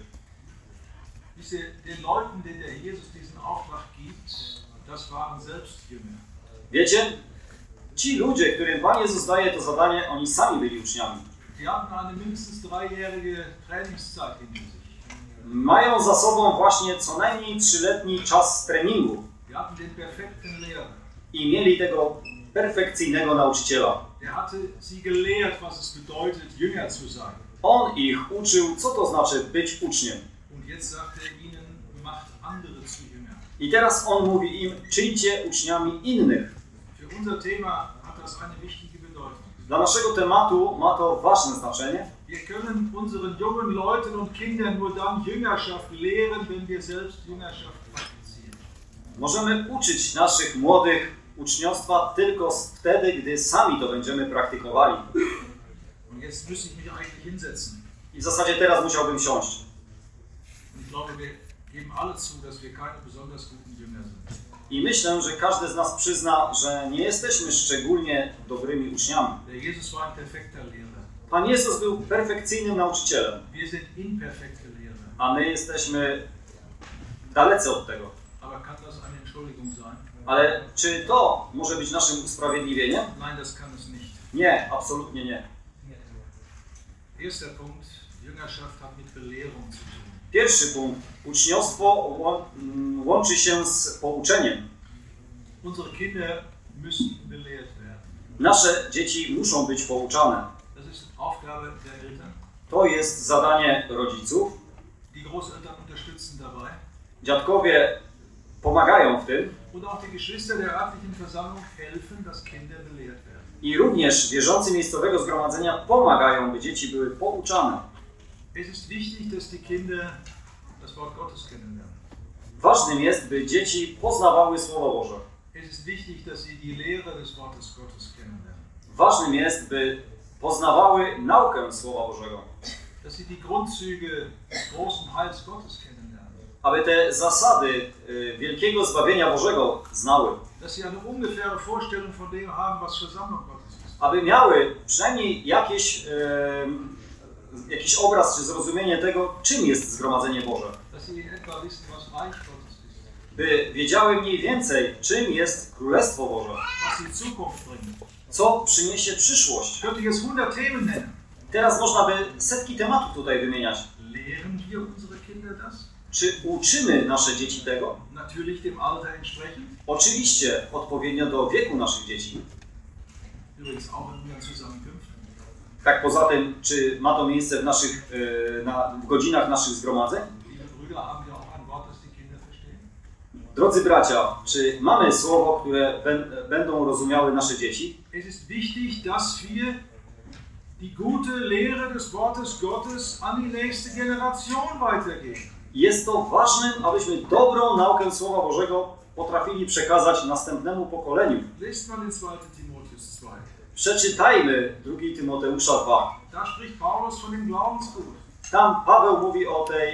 Den Leuten, denen der Jesus diesen Auftrag gibt, das waren selbst Jünger. Wiecie, ci ludzie, którym Pan Jezus daje to zadanie, oni sami byli uczniami. Sie hatten eine mindestens dreijährige Trainingszeit hinter sich. Mają za sobą właśnie co najmniej 3-letni czas treningu Sie hatten den perfekten Lehrer. i mieli tego perfekcyjnego nauczyciela. Der hatte sie gelehrt, was es bedeutet, Jünger zu sein. On ich uczył, co to znaczy być uczniem. Und jetzt sagt er ihnen, macht andere zu Jüngern. I teraz on mówi im, czyńcie uczniami innych. Für unser Thema hat das eine wichtige Bedeutung. Dla naszego tematu ma to ważne znaczenie. Wir können unseren jungen Leuten und Kindern nur dann Jüngerschaft lehren, wenn wir selbst Jüngerschaft praktizieren. Możemy uczyć naszych młodych uczniostwa tylko wtedy, gdy sami to będziemy praktykowali. Und jetzt müsste ich mich eigentlich hinsetzen. I w zasadzie teraz musiałbym siąść. Und ich glaube, wir geben alle zu, dass wir keine besonders guten Jünger sind. I myślę, że każdy z nas przyzna, że nie jesteśmy szczególnie dobrymi uczniami. Der Jesus war ein perfekter Lehrer. Pan Jezus był perfekcyjnym nauczycielem, Wir sind imperfekte Lehrer. a my jesteśmy dalece od tego. Aber kann das eine Entschuldigung sein? Ale czy to może być naszym usprawiedliwieniem? Nein, das kann es nicht. Nie, absolutnie nie. Erster Punkt, Jüngerschaft hat mit Belehrung zu tun. Pierwszy punkt. Uczniostwo łączy się z pouczeniem. Unsere Kinder müssen belehrt werden. Nasze dzieci muszą być pouczane. Das ist Aufgabe der Eltern. To jest zadanie rodziców. Die Großeltern unterstützen dabei. Dziadkowie pomagają w tym. Und auch die Geschwister der örtlichen Versammlung helfen, dass Kinder belehrt werden. I również wierzący miejscowego zgromadzenia pomagają, by dzieci były pouczane. Es ist wichtig, dass die Kinder das Wort Gottes kennenlernen. Ważnym jest, by dzieci poznawały Słowo Boże. Es ist wichtig, dass sie die Lehre des Wortes Gottes kennenlernen. Ważnym jest, by poznawały naukę Słowa Bożego. Dass sie die Grundzüge des großen Heils Gottes kennenlernen. Aby te zasady wielkiego zbawienia Bożego znały. Dass sie eine ungefähre Vorstellung von dem haben, was Versammlung Gottes ist. Aby miały przynajmniej jakiś obraz czy zrozumienie tego, czym jest zgromadzenie Boże. Dass sie in etwa wissen, was Reich Gottes ist. By wiedziały mniej więcej, czym jest Królestwo Boże. Was sie Zukunft bringt. Co przyniesie przyszłość. Ich könnte jetzt 100 Themen nennen. Teraz można by setki tematów tutaj wymieniać. Lehren wir unsere Kinder das? Czy uczymy nasze dzieci tego? Natürlich dem Alter entsprechend. Oczywiście odpowiednio do wieku naszych dzieci. Übrigens auch in unseren Zusammenkünften. Tak poza tym, czy ma to miejsce w godzinach naszych zgromadzeń? Liebe Brüder, haben wir auch ein Wort, das die Kinder verstehen? Drodzy bracia, czy mamy słowo, które będą rozumiały nasze dzieci? Es ist wichtig, dass wir die gute Lehre des Wortes Gottes an die nächste Generation weitergeben. Jest to ważnym, abyśmy dobrą naukę Słowa Bożego potrafili przekazać następnemu pokoleniu. Lest mal in 2. Timotheus 2. Przeczytajmy 2 Tymoteusza 2. Da spricht Paulus von dem Glaubensgut. Tam Paweł mówi o tej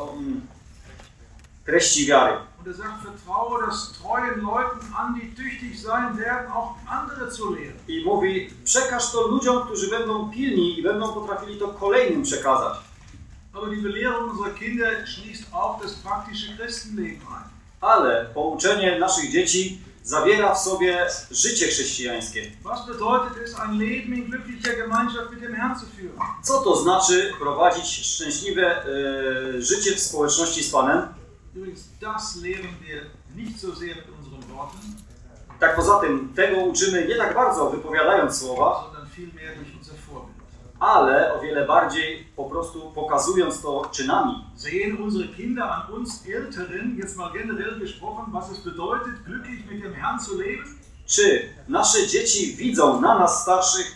treści wiary. Und er sagt, vertraue das treuen Leuten an, die tüchtig sein werden, auch andere zu lehren. I mówi, przekaż to ludziom, którzy będą pilni i będą potrafili to kolejnym przekazać. Aber die Belehrung unserer Kinder schließt auch das praktische Christenleben ein. Ale pouczenie naszych dzieci zawiera w sobie życie chrześcijańskie. Was bedeutet es, ein Leben in glücklicher Gemeinschaft mit dem Herrn zu führen? Co to znaczy prowadzić szczęśliwe życie w społeczności z Panem? Übrigens, das lehren wir nicht so sehr mit unseren Worten, Tak poza tym, tego uczymy nie tak bardzo wypowiadając słowa, sondern vielmehr durch unser Vorbild. ale o wiele bardziej po prostu pokazując to czynami. Sehen unsere Kinder an uns Älteren, jetzt mal generell gesprochen, was es bedeutet, glücklich mit dem Herrn zu leben? Czy nasze dzieci widzą na nas starszych,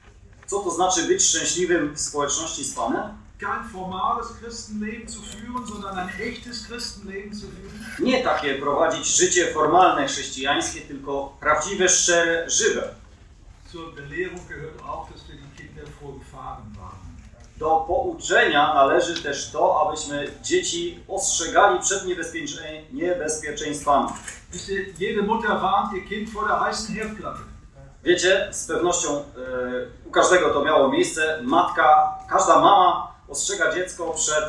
co to znaczy być szczęśliwym w społeczności z Panem? Kein formales Christenleben zu führen, sondern ein echtes Christenleben zu führen? Nie takie prowadzić życie formalne chrześcijańskie, tylko prawdziwe, szczere, żywe. Zur Belehrung gehört auch, dass wir die Kinder vor Gefahren warnen. Do pouczenia należy też to, abyśmy dzieci ostrzegali przed niebezpieczeństwami. Wisst ihr, jede Mutter warnt ihr Kind vor der heißen Herdplatte. Wiecie, z pewnością u każdego to miało miejsce. Każda mama ostrzega dziecko przed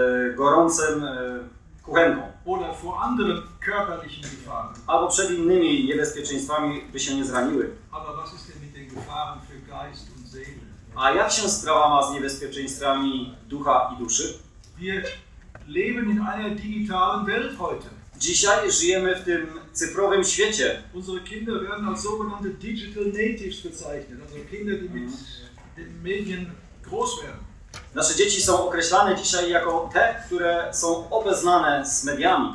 gorącym kuchenką. Oder vor anderen körperlichen Gefahren. Albo przed innymi niebezpieczeństwami, by się nie zraniły. Aber was ist denn mit den Gefahren für Geist und Seele? A jak się sprawa ma z niebezpieczeństwami ducha i duszy? Wir leben in einer digitalen Welt heute. Dzisiaj żyjemy w tym cyfrowym świecie. Unsere Kinder werden als sogenannte Digital Natives bezeichnet, also Kinder, die mit den Medien groß werden. Nasze dzieci są określane dzisiaj jako te, które są obeznane z mediami.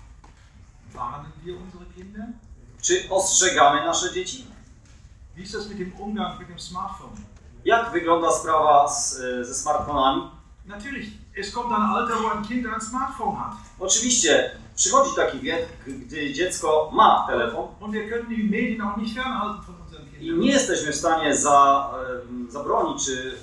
Warnen wir unsere Kinder? Czy ostrzegamy nasze dzieci? Wie ist das mit dem Umgang mit dem Smartphone? Jak wygląda sprawa ze smartfonami? Natürlich, es kommt ein Alter, wo ein Kind ein Smartphone hat. Oczywiście przychodzi taki wiek, gdy dziecko ma telefon Und wir können die Medien auch nicht fernhalten von unseren i Kindern. nie jesteśmy w stanie zabronić czy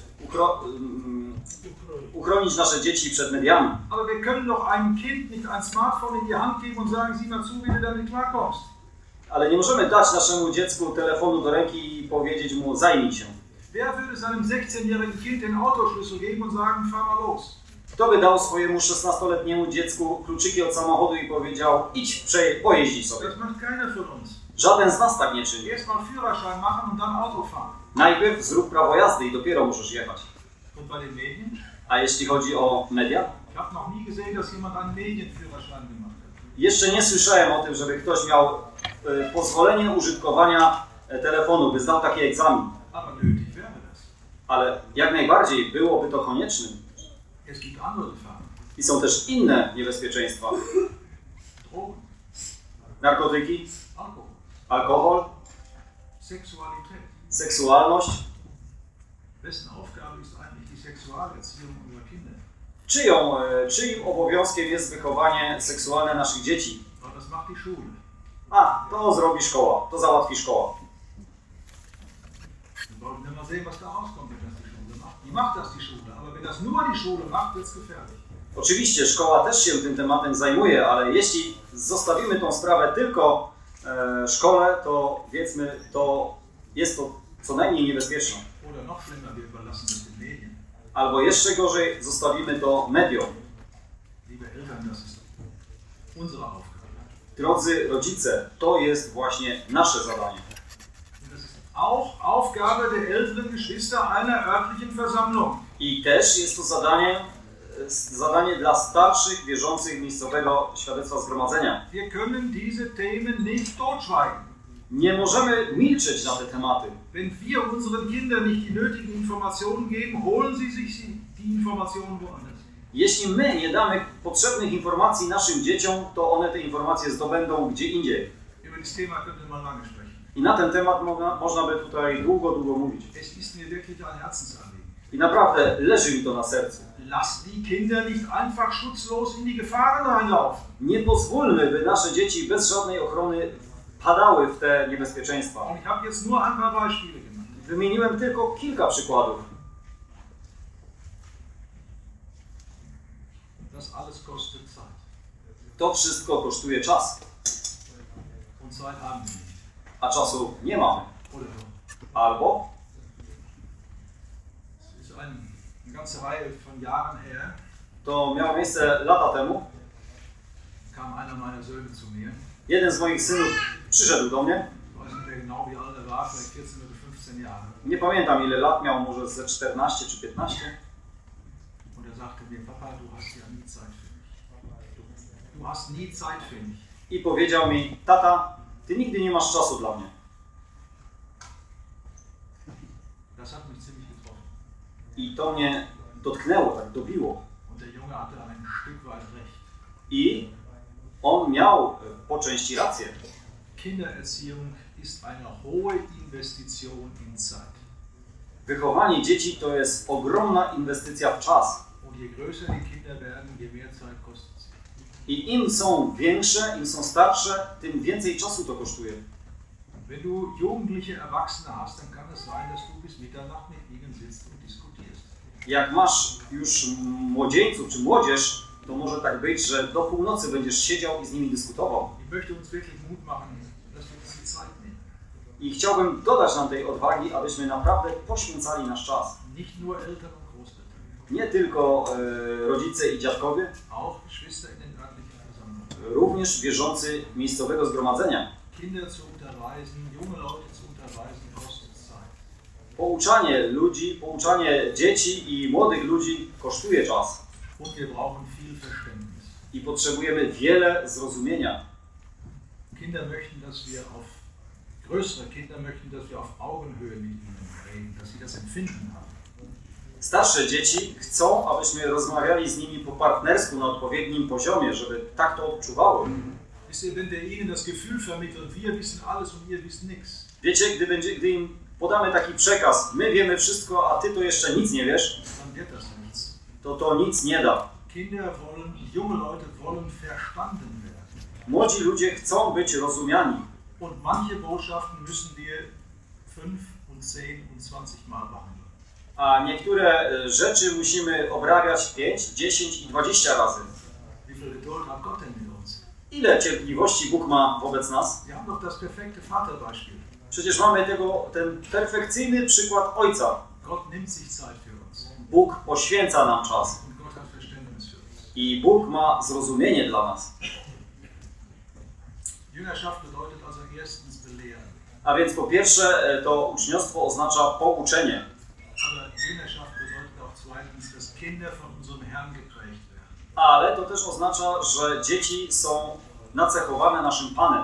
uchronić nasze dzieci przed mediami. Aber wir können doch einem Kind nicht ein Smartphone in die Hand geben und sagen, sieh mal zu, wie du damit klarkommst. Ale nie możemy dać naszemu dziecku telefonu do ręki i powiedzieć mu zajmij się. Wer würde seinem 16-jährigen Kind den Autoschlüssel geben und sagen, fahr mal los? Kto by dał swojemu 16-letniemu dziecku kluczyki od samochodu i powiedział idź, pojeździć sobie? Das macht keiner von uns. Żaden z nas tak nie czyni. Erst mal Führerschein machen und dann Auto fahren. Najpierw zrób prawo jazdy i dopiero możesz jechać. Und bei den Medien? A jeśli chodzi o media? Ich habe noch nie gesehen, dass jemand einen Medienführerschein gemacht hat. Jeszcze nie słyszałem o tym, żeby ktoś miał pozwolenie użytkowania telefonu, by zdał taki egzamin. Aber nötig wäre das. Ale jak najbardziej byłoby to koniecznym. Es gibt andere Gefahren. I są też inne niebezpieczeństwa. Drogen, Narkotyki, Alkohol, alkohol, Sexualität. seksualność. Wessen Aufgabe ist eigentlich die Sexualerziehung unserer Kinder? Czyim obowiązkiem jest wychowanie seksualne naszych dzieci? Aber das macht die Schule. A, to zrobi szkoła, to załatwi szkoła. Wir wollen mal sehen, was da rauskommt, wenn das die Schule macht. Die macht das die Schule, aber wenn das nur die Schule macht, wird es gefährlich. Oczywiście szkoła też się tym tematem zajmuje, ale jeśli zostawimy tą sprawę tylko szkole, to wiedzmy, to jest to co najmniej niebezpieczne. Oder noch schlimmer, wir überlassen es den Medien. Albo jeszcze gorzej, zostawimy to mediom. Liebe Eltern, das ist unsere Aufgabe. Drodzy rodzice, to jest właśnie nasze zadanie. Und das ist auch Aufgabe der älteren Geschwister einer örtlichen Versammlung. I też jest to zadanie dla starszych wierzących miejscowego świadectwa zgromadzenia. Wir können diese Themen nicht totschweigen. Nie możemy milczeć na te tematy. Wenn wir unseren Kindern nicht die nötigen Informationen geben, holen sie sich die Informationen woanders. Jeśli my nie damy potrzebnych informacji naszym dzieciom, to one te informacje zdobędą gdzie indziej. Über das Thema könnte man lange sprechen. I na ten temat można by tutaj długo mówić. Es ist mir wirklich ein Herzensanliegen. I naprawdę leży mi to na sercu. Lass die Kinder nicht einfach schutzlos in die Gefahren reinlaufen. Nie pozwólmy, by nasze dzieci bez żadnej ochrony padały w te niebezpieczeństwa. Und ich habe jetzt nur ein paar Beispiele genannt. Wymieniłem tylko kilka przykładów. Das alles kostet Zeit. To wszystko kosztuje czas, Und Zeit haben wir nicht. a czasu nie mamy. Oder so. Albo, Es ist eine ganze Reihe von Jahren her, to miało miejsce lata temu, kam einer meiner Söhne zu mir. jeden z moich synów przyszedł do mnie. Ich weiß nicht mehr genau, wie alt er war, vielleicht 14 oder 15 Jahre. Nie pamiętam ile lat miał, może ze 14 czy 15. Und er sagte mir, Papa, du hast ja nie Zeit für mich. Du hast nie Zeit für mich. I powiedział mi, tata, ty nigdy nie masz czasu dla mnie. Das hat mich ziemlich getroffen. I to mnie dotknęło, tak dobiło. Und der Junge hatte ein Stück weit recht. I on miał po części rację. Kindererziehung ist eine hohe Investition in Zeit. Wychowanie dzieci to jest ogromna inwestycja w czas. Und je größer die Kinder werden, je mehr Zeit kostet sie. I im są większe, im są starsze, tym więcej czasu to kosztuje. Wenn du jugendliche Erwachsene hast, dann kann es sein, dass du bis Mitternacht mit ihnen sitzt und diskutierst. Jak masz już młodzieńców czy młodzież, to może tak być, że do północy będziesz siedział i z nimi dyskutował. Ich möchte uns wirklich Mut machen, dass wir uns die Zeit nehmen. I chciałbym dodać nam tej odwagi, abyśmy naprawdę poświęcali nasz czas. Nicht nur Eltern und Großeltern, Nie tylko rodzice i dziadkowie, auch Geschwister in den örtlichen Versammlungen. również wierzący miejscowego zgromadzenia. Kinder zu unterweisen, junge Leute zu unterweisen, kostet Zeit. Pouczanie ludzi, pouczanie dzieci i młodych ludzi kosztuje czas. Und wir brauchen viel Verständnis. I potrzebujemy wiele zrozumienia. Kinder möchten, dass wir auf, größere Kinder möchten, dass wir auf Augenhöhe mit ihnen reden, dass sie das Empfinden haben. Starsze dzieci chcą, abyśmy rozmawiali z nimi po partnersku na odpowiednim poziomie, żeby tak to odczuwały. Wisst ihr, wenn der ihnen das Gefühl vermittelt, wir wissen alles und ihr wisst nichts, Wiecie, gdy im podamy taki przekaz, my wiemy wszystko, a ty to jeszcze nic nie wiesz, dann wird das nichts. to nic nie da. Kinder wollen, junge Leute wollen verstanden werden. Młodzi ludzie chcą być rozumiani. Und manche Botschaften müssen wir 5 und 10 und 20 Mal behandeln. A niektóre rzeczy musimy obrabiać 5, 10 i 20 razy. Wie viel Geduld hat Gott denn mit uns? Ile cierpliwości Bóg ma wobec nas? Wir haben doch das perfekte Vaterbeispiel. Przecież mamy ten perfekcyjny przykład Ojca. Gott nimmt sich Zeit für uns. Bóg poświęca nam czas. Und Gott hat Verständnis für uns. I Bóg ma zrozumienie dla nas. Jüngerschaft bedeutet also erstens belehren. A więc po pierwsze to uczniostwo oznacza pouczenie. Aber Jüngerschaft bedeutet auch zweitens, dass Kinder von unserem Herrn geprägt werden. Ale to też oznacza, że dzieci są nacechowane naszym Panem.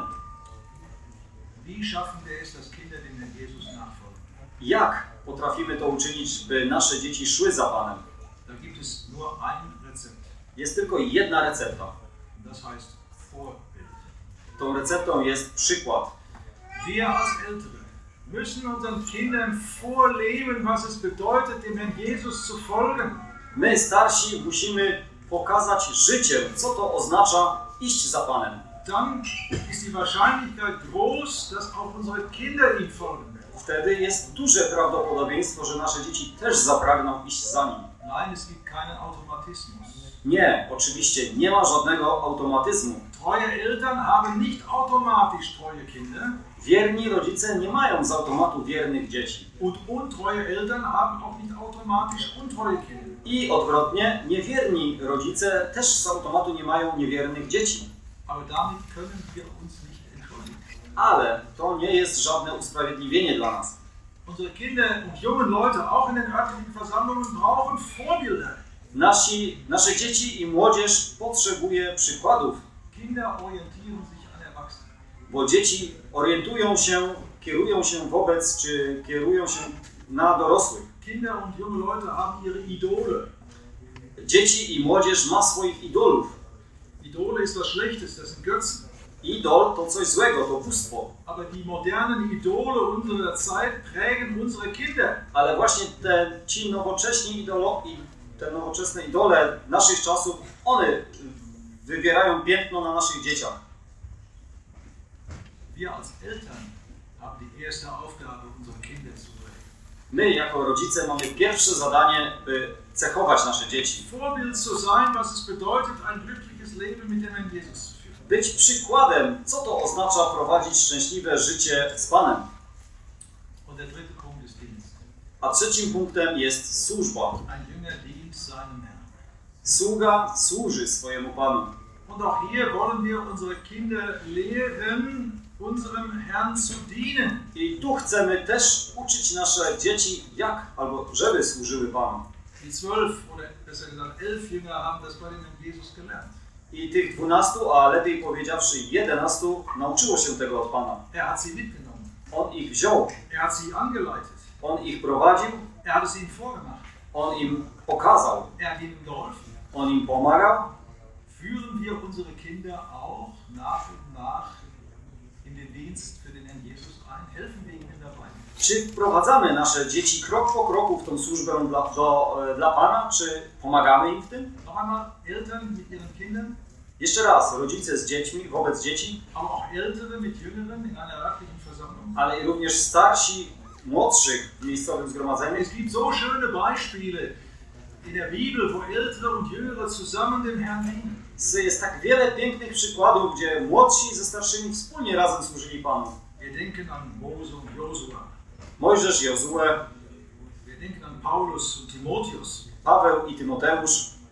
Wie schaffen wir es, dass Kinder dem Herrn Jesus nachfolgen? Jak potrafimy to uczynić, by nasze dzieci szły za Panem? Da gibt es nur ein Rezept. Jest tylko jedna recepta. Und das heißt Vorbild. Tą receptą jest przykład. Wir als Ältere müssen unseren Kindern vorleben, was es bedeutet, dem Herrn Jesus zu folgen. My, starsi, musimy pokazać życiem, co to oznacza iść za Panem. Dann ist die Wahrscheinlichkeit groß, dass auch unsere Kinder ihm folgen werden. Wtedy jest duże prawdopodobieństwo, że nasze dzieci też zapragną iść za Nim. Nein, es gibt keinen Automatismus. Nie, oczywiście nie ma żadnego automatyzmu. Treue Eltern haben nicht automatisch treue Kinder Wierni rodzice nie mają z automatu wiernych dzieci. und untreue Eltern haben auch nicht automatisch untreue Kinder. I odwrotnie, niewierni rodzice też z automatu nie mają niewiernych dzieci. Aber damit können wir uns nicht entschuldigen. Ale to nie jest żadne usprawiedliwienie dla nas. Unsere Kinder und jungen Leute, auch in den örtlichen Versammlungen, brauchen Vorbilder. Nasze dzieci i młodzież potrzebuje przykładów, Kinder orientieren sich an Erwachsenen. bo dzieci orientują się, kierują się wobec, czy kierują się na dorosłych. Kinder und junge Leute haben ihre Idole. Dzieci i młodzież ma swoich idolów. Idole ist was Schlechtes, das sind Götzen. idol to coś złego, to bóstwo. Aber die modernen Idole unserer Zeit prägen unsere Kinder. Ale właśnie te nowoczesne idole naszych czasów, one wywierają piętno na naszych dzieciach. Wir als Eltern haben die erste Aufgabe, unsere Kinder zu prägen. My jako rodzice mamy pierwsze zadanie, by cechować nasze dzieci. Vorbild zu sein, was es bedeutet, ein glückliches Leben mit dem Herrn Jesus zu führen. Być przykładem, co to oznacza prowadzić szczęśliwe życie z Panem. Und der dritte Punkt ist Dienst. A trzecim punktem jest służba. Ein Jünger dient seinem Herrn. Sługa służy swojemu Panu. Und auch hier wollen wir unsere Kinder lehren, unserem Herrn zu dienen. I tu chcemy też uczyć nasze dzieci, jak albo żeby służyły Panu. Die 12 oder besser gesagt 11 Jünger haben das bei dem Herrn Jesus gelernt. I tych 12, a lepiej powiedziawszy 11, nauczyło się tego od Pana. Er hat sie mitgenommen. On ich wziął, Er hat sie angeleitet. On ich prowadził, Er hat es ihnen vorgemacht. On im pokazał, Er hat ihnen geholfen. On im pomagał. Führen wir unsere Kinder auch nach und nach in den Dienst für den Herrn Jesus ein? Helfen wir ihnen dabei? Czy wprowadzamy nasze dzieci krok po kroku w tą służbę dla Pana, czy pomagamy im w tym? Noch einmal, Eltern mit ihren Kindern, Jeszcze raz, rodzice z dziećmi, wobec dzieci, aber auch Ältere mit Jüngeren in einer örtlichen Versammlung. ale i również starsi, młodszych w miejscowym zgromadzeniu. Es gibt so schöne Beispiele in der Bibel, wo Ältere und Jüngere zusammen dem Herrn dienen. Jest tak wiele pięknych przykładów, gdzie młodsi ze starszymi wspólnie razem służyli Panu. Wir denken an Mose und Josua. Mojżesz, Jozue, Wir denken an Paulus und Timotheus. Paweł i Tymoteusz,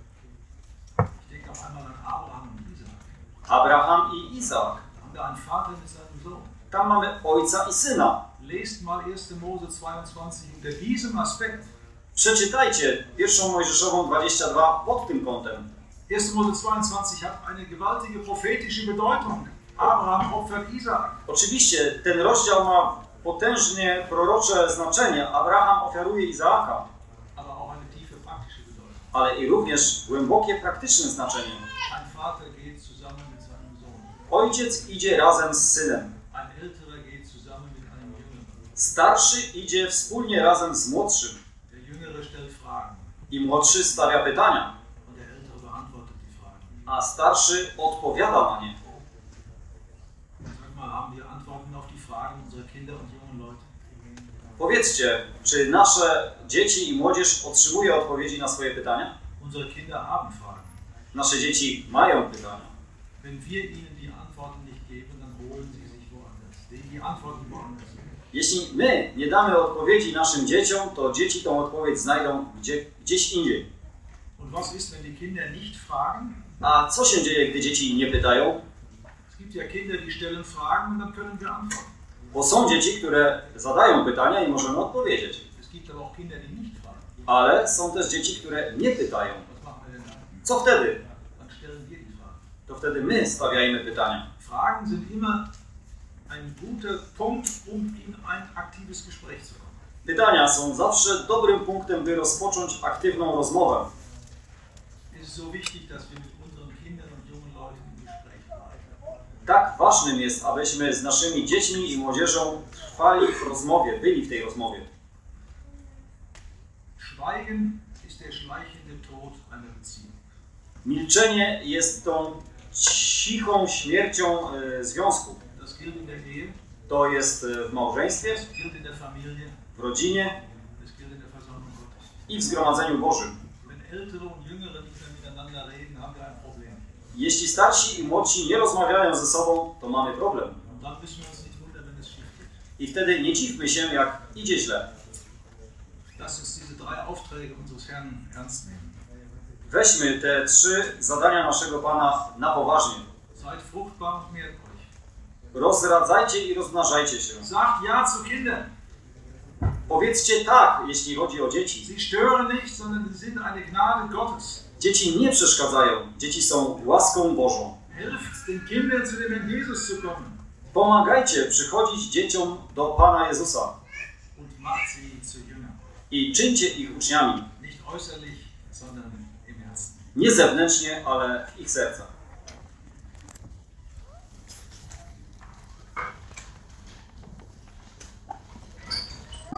Ich denke auch einmal an Abraham und Isaac. Abraham i Izaak. Da haben wir einen Vater mit seinem Sohn. Tam mamy ojca i syna. Lest mal 1. Mose 22 unter diesem Aspekt. Przeczytajcie 1 Mojżeszową 22 pod tym kątem. 1. Mose 22 hat eine gewaltige prophetische Bedeutung. Abraham opfert Isaak. Oczywiście ten rozdział ma potężnie prorocze znaczenie. Abraham ofiaruje Izaaka, Aber auch eine tiefe praktische Bedeutung. ale i również głębokie praktyczne znaczenie. Ein Vater geht zusammen mit seinem Sohn. Ojciec idzie razem z synem. Ein Älterer geht zusammen mit einem Jüngeren. Starszy idzie wspólnie razem z młodszym. Der Jüngere stellt Fragen I młodszy stawia pytania, und der Ältere beantwortet die Fragen. a starszy odpowiada na nie. Sag mal, haben wir Antworten auf die Fragen unserer Kinder und jungen Leute? Powiedzcie, czy nasze dzieci i młodzież otrzymuje odpowiedzi na swoje pytania? Unsere Kinder haben Fragen. Nasze dzieci mają pytania. Wenn wir ihnen die Antworten nicht geben, dann holen sie sich woanders. Die Antworten woanders. Jeśli my nie damy odpowiedzi naszym dzieciom, to dzieci tą odpowiedź znajdą gdzieś indziej. Und was ist, wenn die Kinder nicht fragen? A co się dzieje, gdy dzieci nie pytają? Es gibt ja Kinder, die stellen Fragen und dann können wir antworten. Bo są dzieci, które zadają pytania i możemy odpowiedzieć. Es gibt aber auch Kinder, die nicht fragen. Ale są też dzieci, które nie pytają. Was machen wir denn dann? Co wtedy? Dann stellen wir die Fragen. To wtedy my stawiajmy pytania. Fragen sind immer ein guter Punkt, um in ein aktives Gespräch zu kommen. Pytania są zawsze dobrym punktem, by rozpocząć aktywną rozmowę. Es ist so wichtig, dass wir mit unseren Kindern und jungen Leuten im Gespräch bleiben. Tak ważnym jest, abyśmy z naszymi dziećmi i młodzieżą trwali w rozmowie, byli w tej rozmowie. Schweigen ist der schleichende Tod einer Beziehung. Milczenie jest tą cichą śmiercią związku. Das gilt in der Ehe, To jest w małżeństwie, das gilt in der Familie, w rodzinie das gilt in der Versammlung Gottes. i w zgromadzeniu Bożym. Wenn Ältere und Jüngere nicht mehr miteinander reden, haben wir ein Problem. Jeśli starsi i młodsi nie rozmawiają ze sobą, to mamy problem. Und dann müssen wir uns nicht wundern, wenn es schief geht. I wtedy nie dziwmy się, jak idzie źle. Lass uns diese 3 Aufträge unseres Herrn ernst nehmen. Weźmy te 3 zadania naszego Pana na poważnie. Seid fruchtbar und mehrt euch. Rozradzajcie i rozmnażajcie się. Sagt Ja zu Kindern. Powiedzcie tak, jeśli chodzi o dzieci. Sie stören nicht, sondern sie sind eine Gnade Gottes. Dzieci nie przeszkadzają. Dzieci są łaską Bożą. Helft den Kindern zu dem Herrn Jesus zu kommen. Pomagajcie przychodzić dzieciom do Pana Jezusa Und macht sie zu Jüngern. i czyńcie ich uczniami. Nicht äußerlich, sondern im Herzen. Nie zewnętrznie, ale w ich sercach.